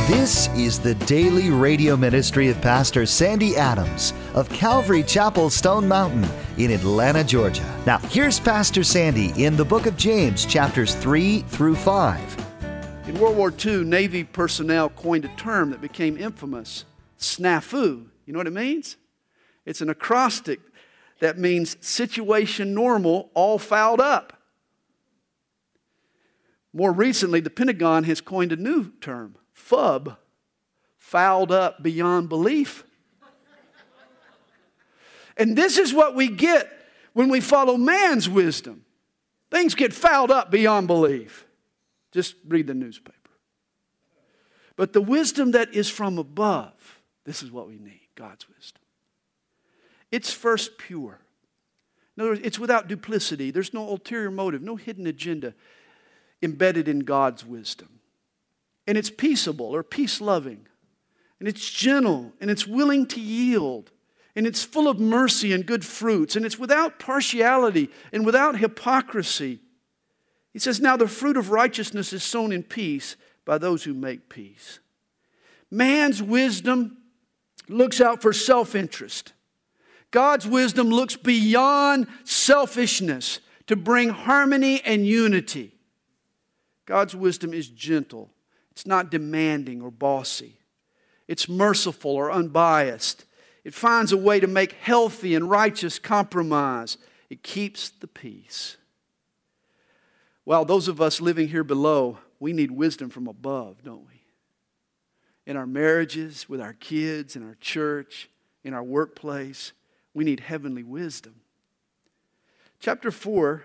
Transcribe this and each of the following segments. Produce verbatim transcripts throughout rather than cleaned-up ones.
This is the daily radio ministry of Pastor Sandy Adams of Calvary Chapel, Stone Mountain in Atlanta, Georgia. Now, here's Pastor Sandy in the book of James, chapters three through five. In World War Two, Navy personnel coined a term that became infamous, snafu. You know what it means? It's an acrostic that means situation normal, all fouled up. More recently, the Pentagon has coined a new term, F U B, fouled up beyond belief. And this is what we get when we follow man's wisdom. Things get fouled up beyond belief. Just read the newspaper. But the wisdom that is from above, this is what we need, God's wisdom. It's first pure. In other words, it's without duplicity. There's no ulterior motive, no hidden agenda embedded in God's wisdom. And it's peaceable or peace-loving. And it's gentle and it's willing to yield. And it's full of mercy and good fruits. And it's without partiality and without hypocrisy. He says, now the fruit of righteousness is sown in peace by those who make peace. Man's wisdom looks out for self-interest. God's wisdom looks beyond selfishness to bring harmony and unity. God's wisdom is gentle. It's not demanding or bossy. It's merciful or unbiased. It finds a way to make healthy and righteous compromise. It keeps the peace. Well, those of us living here below, we need wisdom from above, don't we? In our marriages, with our kids, in our church, in our workplace, we need heavenly wisdom. Chapter four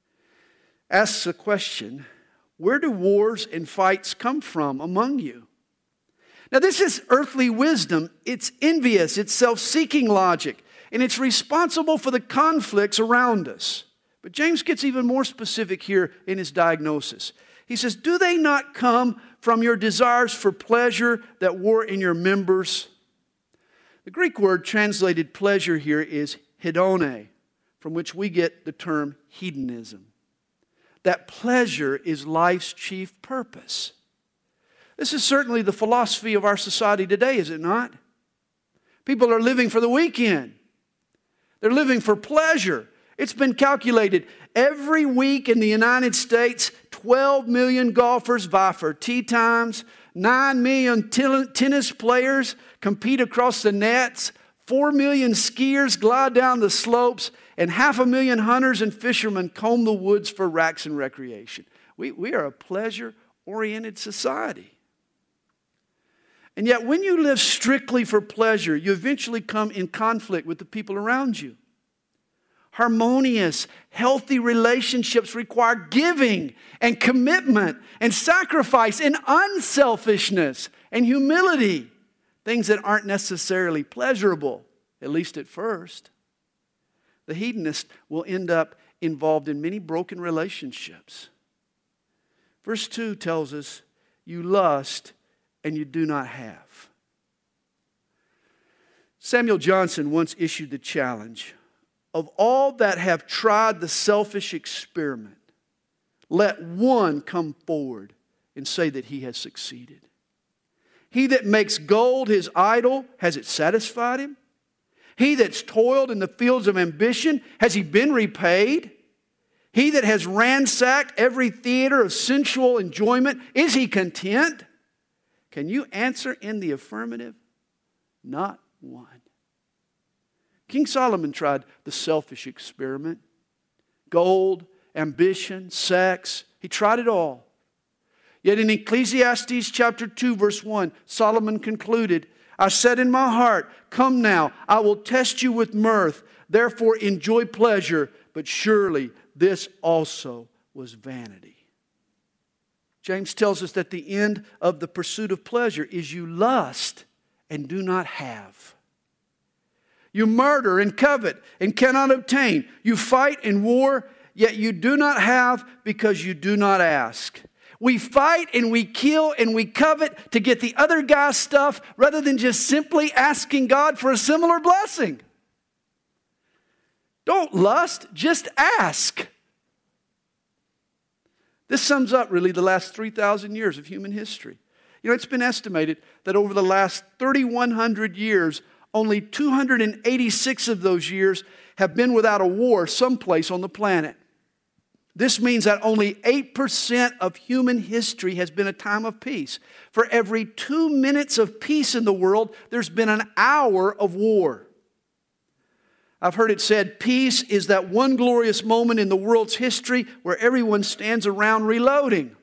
asks a question. Where do wars and fights come from among you? Now this is earthly wisdom. It's envious, it's self-seeking logic, and it's responsible for the conflicts around us. But James gets even more specific here in his diagnosis. He says, do they not come from your desires for pleasure that war in your members? The Greek word translated pleasure here is hedone, from which we get the term hedonism. That pleasure is life's chief purpose. This is certainly the philosophy of our society today, is it not? People are living for the weekend. They're living for pleasure. It's been calculated every week in the United States, twelve million golfers vie for tee times, nine million ten- tennis players compete across the nets, four million skiers glide down the slopes, and half a million hunters and fishermen comb the woods for racks and recreation. We, we are a pleasure-oriented society. And yet when you live strictly for pleasure, you eventually come in conflict with the people around you. Harmonious, healthy relationships require giving and commitment and sacrifice and unselfishness and humility. Things that aren't necessarily pleasurable, at least at first. The hedonist will end up involved in many broken relationships. Verse two tells us, you lust and you do not have. Samuel Johnson once issued the challenge, of all that have tried the selfish experiment, let one come forward and say that he has succeeded. He that makes gold his idol, has it satisfied him? He that's toiled in the fields of ambition, has he been repaid? He that has ransacked every theater of sensual enjoyment, is he content? Can you answer in the affirmative? Not one. King Solomon tried the selfish experiment. Gold, ambition, sex. He tried it all. Yet in Ecclesiastes chapter two, verse one, Solomon concluded, I said in my heart, come now, I will test you with mirth. Therefore enjoy pleasure. But surely this also was vanity. James tells us that the end of the pursuit of pleasure is you lust and do not have. You murder and covet and cannot obtain. You fight and war, yet you do not have because you do not ask. We fight and we kill and we covet to get the other guy's stuff rather than just simply asking God for a similar blessing. Don't lust, just ask. This sums up really the last three thousand years of human history. You know, it's been estimated that over the last thirty-one hundred years, only two hundred eighty-six of those years have been without a war someplace on the planet. This means that only eight percent of human history has been a time of peace. For every two minutes of peace in the world, there's been an hour of war. I've heard it said, peace is that one glorious moment in the world's history where everyone stands around reloading.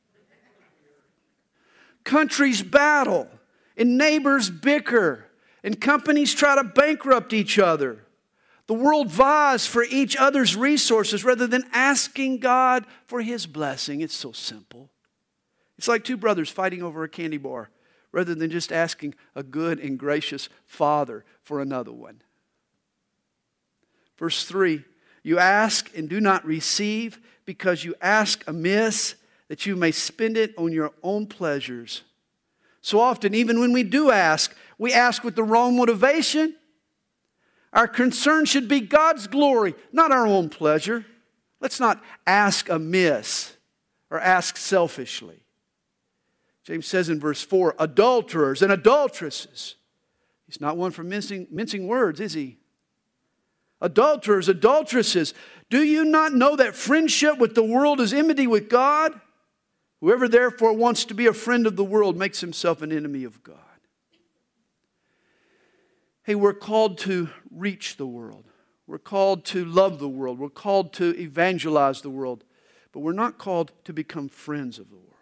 Countries battle, and neighbors bicker, and companies try to bankrupt each other. The world vies for each other's resources rather than asking God for His blessing. It's so simple. It's like two brothers fighting over a candy bar rather than just asking a good and gracious Father for another one. Verse three, you ask and do not receive because you ask amiss, that you may spend it on your own pleasures. So often, even when we do ask, we ask with the wrong motivation. Our concern should be God's glory, not our own pleasure. Let's not ask amiss or ask selfishly. James says in verse four, adulterers and adulteresses. He's not one for mincing, mincing words, is he? Adulterers, adulteresses, do you not know that friendship with the world is enmity with God? Whoever therefore wants to be a friend of the world makes himself an enemy of God. Hey, we're called to reach the world. We're called to love the world. We're called to evangelize the world. But we're not called to become friends of the world.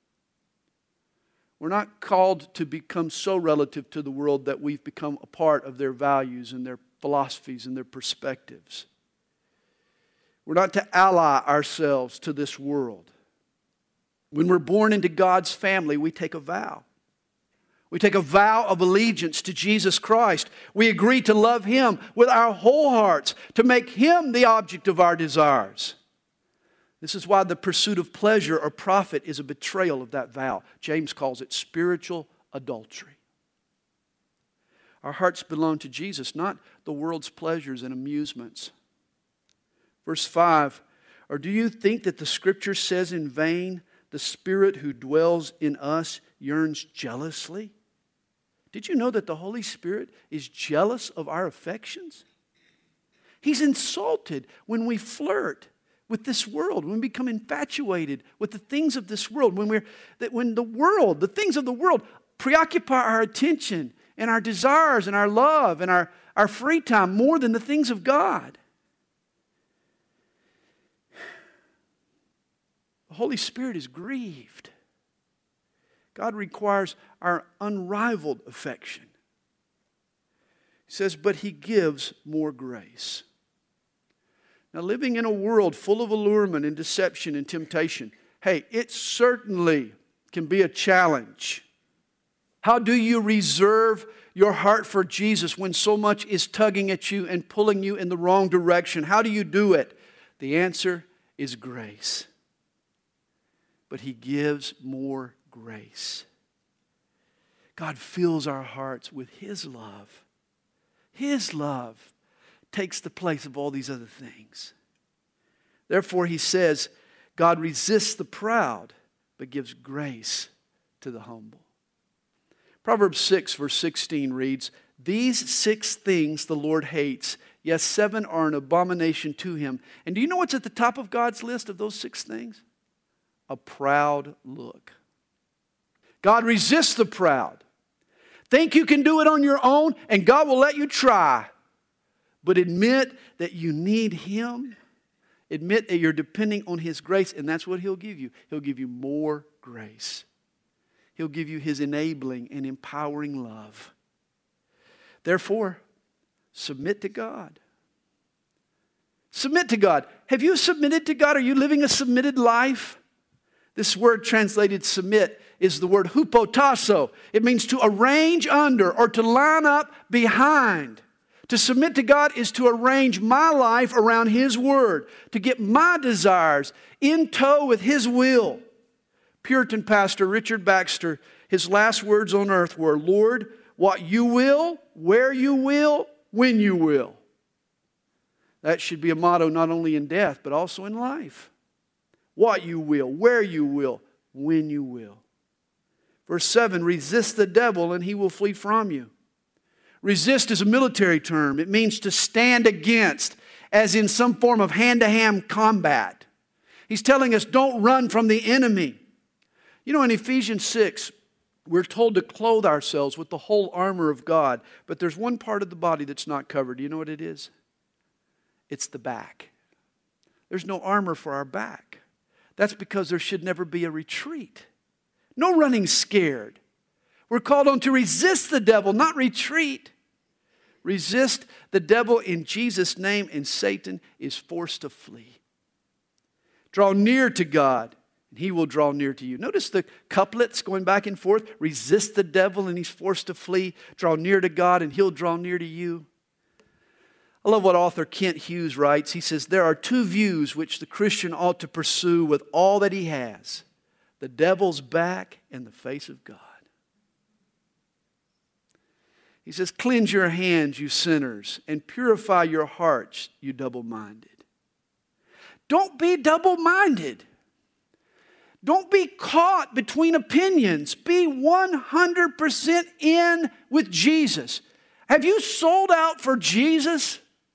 We're not called to become so relative to the world that we've become a part of their values and their philosophies and their perspectives. We're not to ally ourselves to this world. When we're born into God's family, we take a vow. We take a vow of allegiance to Jesus Christ. We agree to love Him with our whole hearts, to make Him the object of our desires. This is why the pursuit of pleasure or profit is a betrayal of that vow. James calls it spiritual adultery. Our hearts belong to Jesus, not the world's pleasures and amusements. Verse five, or do you think that the Scripture says in vain, the Spirit who dwells in us yearns jealously? Did you know that the Holy Spirit is jealous of our affections? He's insulted when we flirt with this world, when we become infatuated with the things of this world, when we're that when the world, the things of the world preoccupy our attention and our desires and our love and our, our free time more than the things of God. The Holy Spirit is grieved. God requires our unrivaled affection. He says, but He gives more grace. Now, living in a world full of allurement and deception and temptation, hey, it certainly can be a challenge. How do you reserve your heart for Jesus when so much is tugging at you and pulling you in the wrong direction? How do you do it? The answer is grace. But He gives more grace. God fills our hearts with His love. His love takes the place of all these other things. Therefore, He says, God resists the proud, but gives grace to the humble. Proverbs six, verse sixteen reads, these six things the Lord hates, yes, seven are an abomination to Him. And do you know what's at the top of God's list of those six things? A proud look. God resists the proud. Think you can do it on your own, and God will let you try. But admit that you need Him. Admit that you're depending on His grace, and that's what He'll give you. He'll give you more grace. He'll give you His enabling and empowering love. Therefore, submit to God. Submit to God. Have you submitted to God? Are you living a submitted life? This word translated submit is the word hupotasso. It means to arrange under or to line up behind. To submit to God is to arrange my life around His Word, to get my desires in tow with His will. Puritan pastor Richard Baxter, his last words on earth were, Lord, what You will, where You will, when You will. That should be a motto not only in death, but also in life. What You will, where You will, when You will. Verse seven, resist the devil and he will flee from you. Resist is a military term. It means to stand against, as in some form of hand-to-hand combat. He's telling us don't run from the enemy. You know, in Ephesians six, we're told to clothe ourselves with the whole armor of God. But there's one part of the body that's not covered. Do you know what it is? It's the back. There's no armor for our back. That's because there should never be a retreat. No running scared. We're called on to resist the devil, not retreat. Resist the devil in Jesus' name, and Satan is forced to flee. Draw near to God, and he will draw near to you. Notice the couplets going back and forth. Resist the devil, and he's forced to flee. Draw near to God, and he'll draw near to you. I love what author Kent Hughes writes. He says, there are two views which the Christian ought to pursue with all that he has: the devil's back and the face of God. He says, cleanse your hands, you sinners, and purify your hearts, you double-minded. Don't be double-minded. Don't be caught between opinions. Be one hundred percent in with Jesus. Have you sold out for Jesus?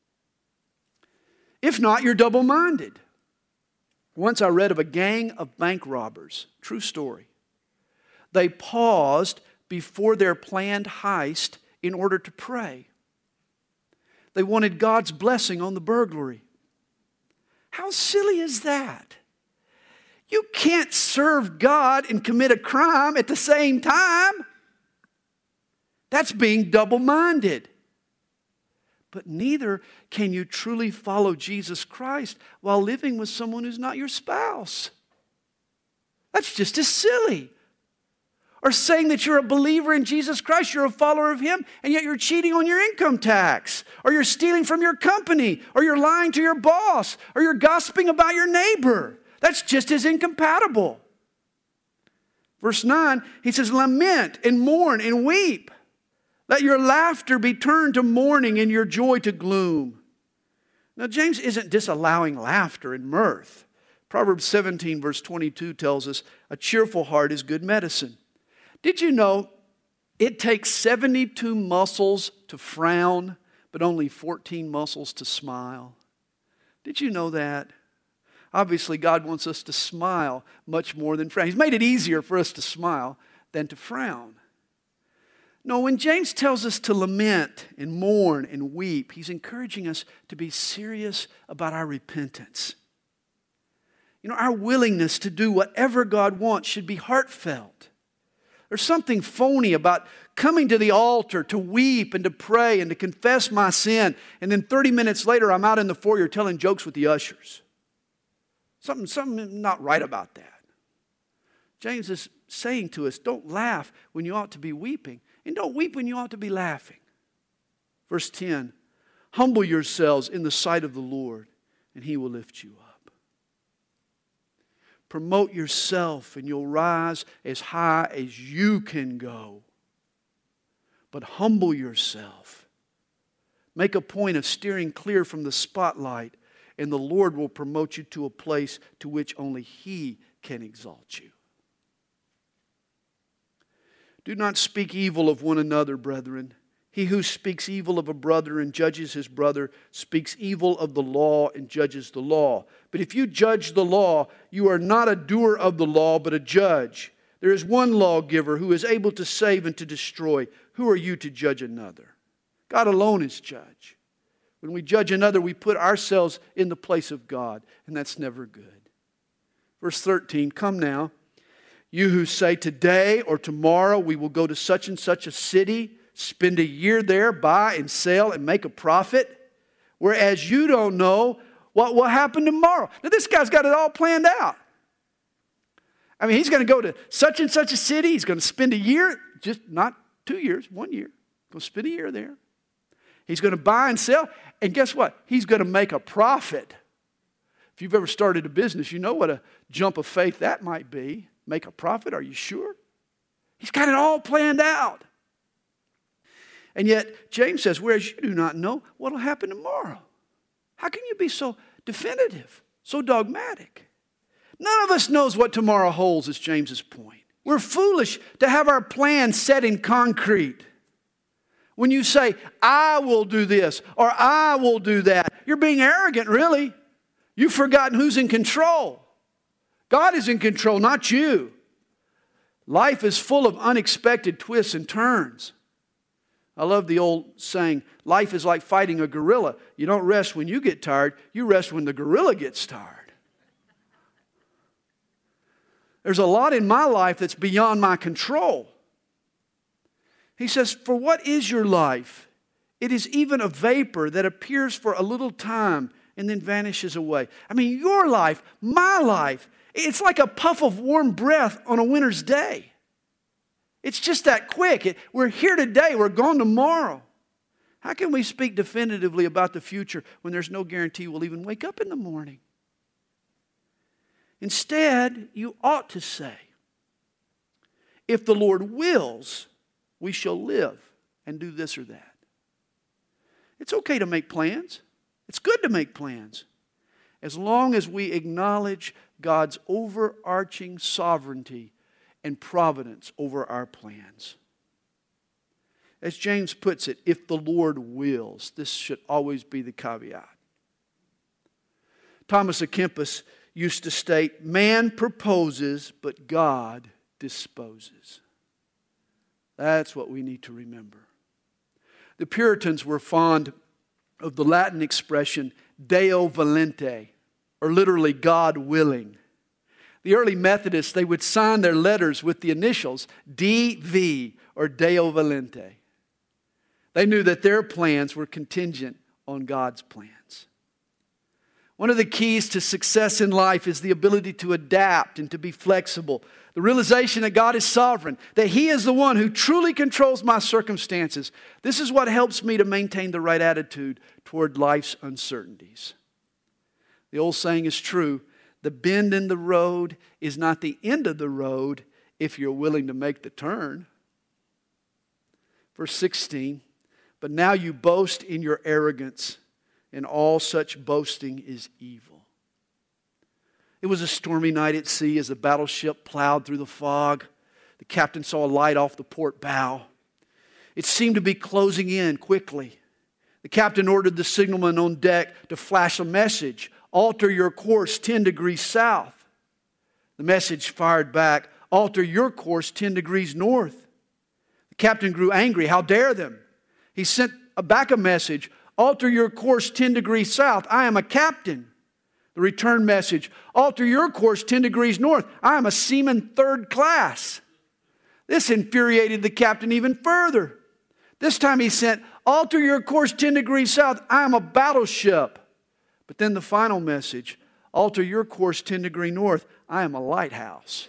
If not, you're double-minded. Once I read of a gang of bank robbers. True story. They paused before their planned heist in order to pray. They wanted God's blessing on the burglary. How silly is that? You can't serve God and commit a crime at the same time. That's being double-minded. But neither can you truly follow Jesus Christ while living with someone who's not your spouse. That's just as silly. Or saying that you're a believer in Jesus Christ, you're a follower of Him, and yet you're cheating on your income tax, or you're stealing from your company, or you're lying to your boss, or you're gossiping about your neighbor. That's just as incompatible. Verse nine, he says, lament and mourn and weep. Let your laughter be turned to mourning and your joy to gloom. Now, James isn't disallowing laughter and mirth. Proverbs seventeen, verse twenty-two tells us, a cheerful heart is good medicine. Did you know it takes seventy-two muscles to frown, but only fourteen muscles to smile? Did you know that? Obviously, God wants us to smile much more than frown. He's made it easier for us to smile than to frown. No, when James tells us to lament and mourn and weep, he's encouraging us to be serious about our repentance. You know, our willingness to do whatever God wants should be heartfelt. There's something phony about coming to the altar to weep and to pray and to confess my sin, and then thirty minutes later I'm out in the foyer telling jokes with the ushers. Something, something not right about that. James is saying to us, don't laugh when you ought to be weeping, and don't weep when you ought to be laughing. Verse ten, humble yourselves in the sight of the Lord, and He will lift you up. Promote yourself, and you'll rise as high as you can go. But humble yourself. Make a point of steering clear from the spotlight, and the Lord will promote you to a place to which only He can exalt you. Do not speak evil of one another, brethren. He who speaks evil of a brother and judges his brother speaks evil of the law and judges the law. But if you judge the law, you are not a doer of the law, but a judge. There is one lawgiver who is able to save and to destroy. Who are you to judge another? God alone is judge. When we judge another, we put ourselves in the place of God, and that's never good. Verse thirteen, come now, you who say today or tomorrow we will go to such and such a city, spend a year there, buy and sell and make a profit, whereas you don't know what will happen tomorrow. Now this guy's got it all planned out. I mean, he's going to go to such and such a city. He's going to spend a year, just not two years, one year. He's going to spend a year there. He's going to buy and sell. And guess what? He's going to make a profit. If you've ever started a business, you know what a jump of faith that might be. Make a profit, are you sure? He's got it all planned out. And yet, James says, whereas you do not know what will happen tomorrow. How can you be so definitive, so dogmatic? None of us knows what tomorrow holds, is James's point. We're foolish to have our plans set in concrete. When you say, I will do this or I will do that, you're being arrogant, really. You've forgotten who's in control. God is in control, not you. Life is full of unexpected twists and turns. I love the old saying, life is like fighting a gorilla. You don't rest when you get tired, you rest when the gorilla gets tired. There's a lot in my life that's beyond my control. He says, for what is your life? It is even a vapor that appears for a little time and then vanishes away. I mean, your life, my life, it's like a puff of warm breath on a winter's day. It's just that quick. It, we're here today, we're gone tomorrow. How can we speak definitively about the future when there's no guarantee we'll even wake up in the morning? Instead, you ought to say, if the Lord wills, we shall live and do this or that. It's okay to make plans. It's good to make plans, as long as we acknowledge God's overarching sovereignty and providence over our plans. As James puts it, if the Lord wills, this should always be the caveat. Thomas à Kempis used to state, man proposes, but God disposes. That's what we need to remember. The Puritans were fond of the Latin expression Deo volente, or literally God willing. The early Methodists, they would sign their letters with the initials D V or Deo volente. They knew that their plans were contingent on God's plans. One of the keys to success in life is the ability to adapt and to be flexible. The realization that God is sovereign, that He is the one who truly controls my circumstances. This is what helps me to maintain the right attitude toward life's uncertainties. The old saying is true, the bend in the road is not the end of the road if you're willing to make the turn. Verse sixteen, but now you boast in your arrogance, and all such boasting is evil. It was a stormy night at sea as the battleship plowed through the fog. The captain saw a light off the port bow. It seemed to be closing in quickly. The captain ordered the signalman on deck to flash a message. Alter your course ten degrees south. The message fired back, alter your course ten degrees north. The captain grew angry. How dare them? He sent back a message, alter your course ten degrees south. I am a captain. The return message, alter your course ten degrees north. I am a seaman third class. This infuriated the captain even further. This time he sent, alter your course ten degrees south. I am a battleship. But then the final message, alter your course ten degrees north. I am a lighthouse.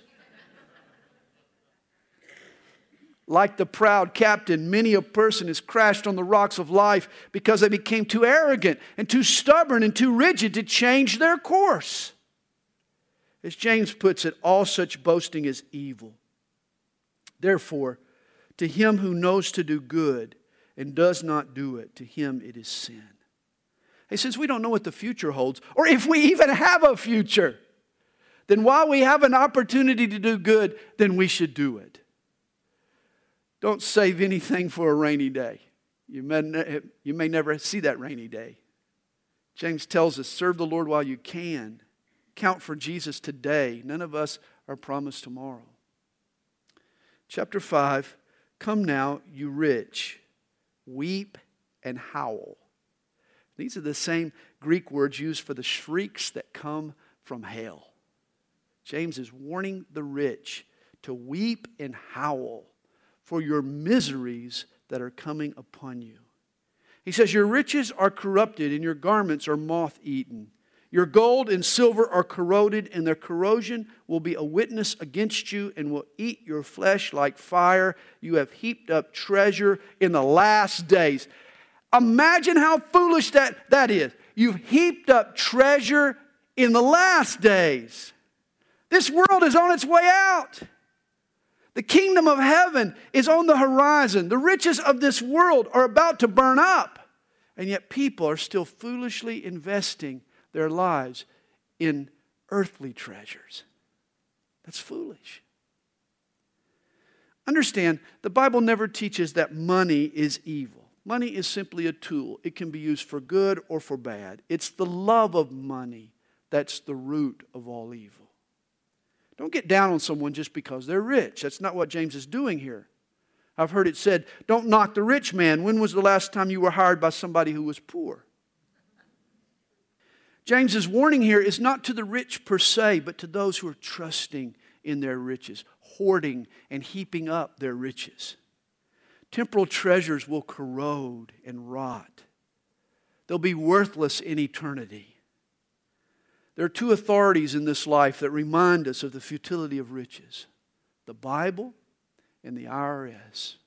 Like the proud captain, many a person has crashed on the rocks of life because they became too arrogant and too stubborn and too rigid to change their course. As James puts it, all such boasting is evil. Therefore, to him who knows to do good and does not do it, to him it is sin. Hey, since we don't know what the future holds, or if we even have a future, then while we have an opportunity to do good, then we should do it. Don't save anything for a rainy day. You may, ne- you may never see that rainy day. James tells us, serve the Lord while you can. Count for Jesus today. None of us are promised tomorrow. Chapter five, come now, you rich, weep and howl. These are the same Greek words used for the shrieks that come from hell. James is warning the rich to weep and howl for your miseries that are coming upon you. He says, your riches are corrupted and your garments are moth-eaten. Your gold and silver are corroded, and their corrosion will be a witness against you and will eat your flesh like fire. You have heaped up treasure in the last days. Imagine how foolish that, that is. You've heaped up treasure in the last days. This world is on its way out. The kingdom of heaven is on the horizon. The riches of this world are about to burn up. And yet people are still foolishly investing their lives in earthly treasures. That's foolish. Understand, the Bible never teaches that money is evil. Money is simply a tool. It can be used for good or for bad. It's the love of money that's the root of all evil. Don't get down on someone just because they're rich. That's not what James is doing here. I've heard it said, don't knock the rich man. When was the last time you were hired by somebody who was poor? James's warning here is not to the rich per se, but to those who are trusting in their riches, hoarding and heaping up their riches. Temporal treasures will corrode and rot. They'll be worthless in eternity. There are two authorities in this life that remind us of the futility of riches: the Bible and the I R S.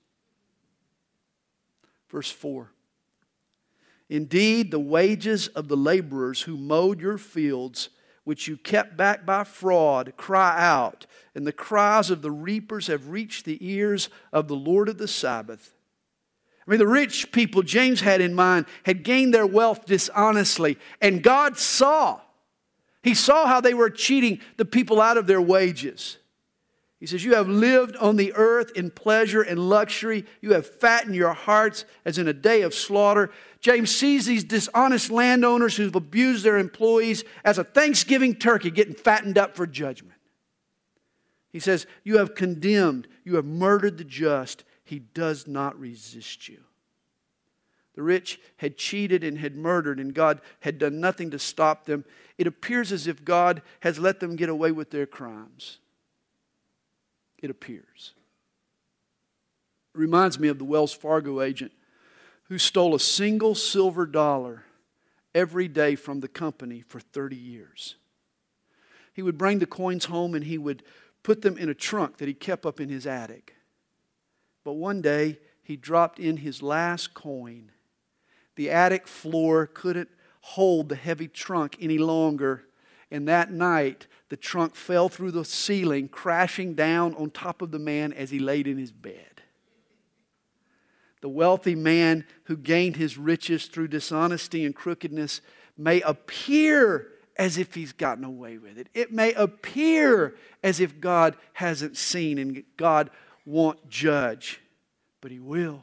Verse four. Indeed, the wages of the laborers who mowed your fields, which you kept back by fraud, cry out, and the cries of the reapers have reached the ears of the Lord of the Sabbath. I mean, the rich people James had in mind had gained their wealth dishonestly, and God saw. He saw how they were cheating the people out of their wages. He says, you have lived on the earth in pleasure and luxury. You have fattened your hearts as in a day of slaughter. James sees these dishonest landowners who've abused their employees as a Thanksgiving turkey getting fattened up for judgment. He says, you have condemned, you have murdered the just. He does not resist you. The rich had cheated and had murdered, and God had done nothing to stop them. It appears as if God has let them get away with their crimes. It appears. It reminds me of the Wells Fargo agent who stole a single silver dollar every day from the company for thirty years. He would bring the coins home and he would put them in a trunk that he kept up in his attic. But one day he dropped in his last coin. The attic floor couldn't hold the heavy trunk any longer. And that night, the trunk fell through the ceiling, crashing down on top of the man as he laid in his bed. The wealthy man who gained his riches through dishonesty and crookedness may appear as if he's gotten away with it. It may appear as if God hasn't seen and God won't judge, but He will.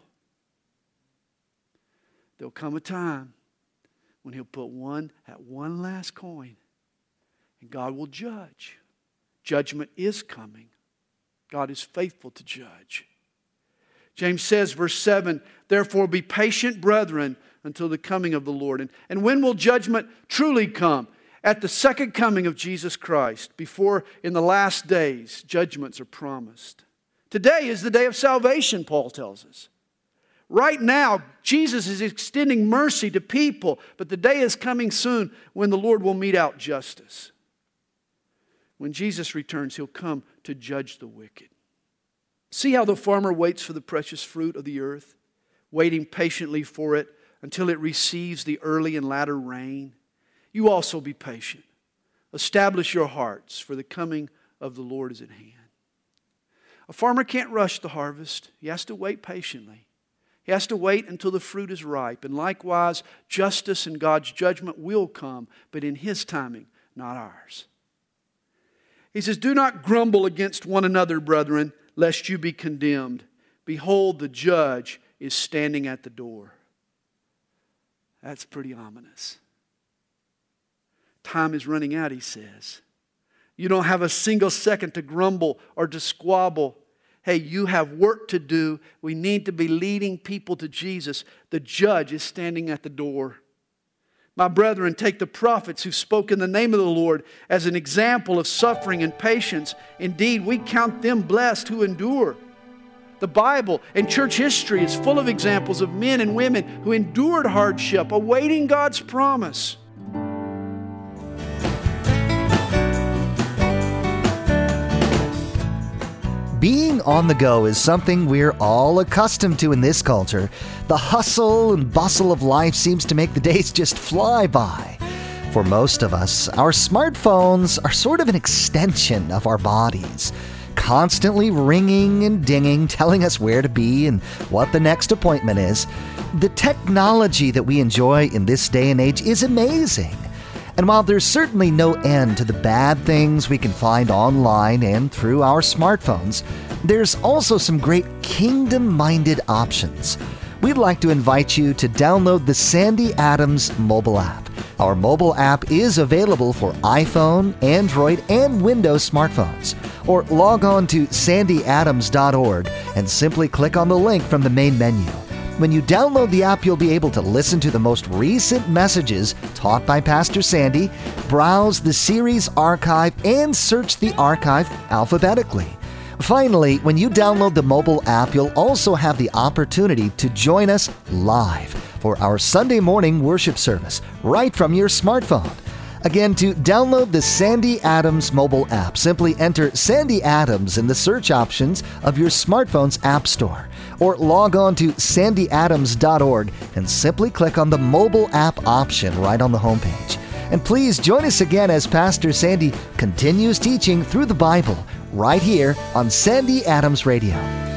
There'll come a time when He'll put one at one last coin. And God will judge. Judgment is coming. God is faithful to judge. James says, verse seven, therefore be patient, brethren, until the coming of the Lord. And, and when will judgment truly come? At the second coming of Jesus Christ. Before, in the last days, judgments are promised. Today is the day of salvation, Paul tells us. Right now, Jesus is extending mercy to people, but the day is coming soon when the Lord will mete out justice. When Jesus returns, He'll come to judge the wicked. See how the farmer waits for the precious fruit of the earth, waiting patiently for it until it receives the early and latter rain. You also be patient. Establish your hearts, for the coming of the Lord is at hand. A farmer can't rush the harvest. He has to wait patiently. He has to wait until the fruit is ripe. And likewise, justice and God's judgment will come, but in His timing, not ours. He says, do not grumble against one another, brethren, lest you be condemned. Behold, the judge is standing at the door. That's pretty ominous. Time is running out, he says. You don't have a single second to grumble or to squabble. Hey, you have work to do. We need to be leading people to Jesus. The judge is standing at the door. My brethren, take the prophets who spoke in the name of the Lord as an example of suffering and patience. Indeed, we count them blessed who endure. The Bible and church history is full of examples of men and women who endured hardship, awaiting God's promise. Being on the go is something we're all accustomed to in this culture. The hustle and bustle of life seems to make the days just fly by. For most of us, our smartphones are sort of an extension of our bodies, constantly ringing and dinging, telling us where to be and what the next appointment is. The technology that we enjoy in this day and age is amazing. And while there's certainly no end to the bad things we can find online and through our smartphones, There's also some great kingdom-minded options. We'd like to invite you to download the Sandy Adams mobile app. Our mobile app is available for iPhone, Android, and Windows smartphones. Or log on to sandy adams dot org and simply click on the link from the main menu. When you download the app, you'll be able to listen to the most recent messages taught by Pastor Sandy, browse the series archive, and search the archive alphabetically. Finally, when you download the mobile app, you'll also have the opportunity to join us live for our Sunday morning worship service right from your smartphone. Again, to download the Sandy Adams mobile app, simply enter Sandy Adams in the search options of your smartphone's app store, or log on to sandy adams dot org and simply click on the mobile app option right on the homepage. And please join us again as Pastor Sandy continues teaching through the Bible right here on Sandy Adams Radio.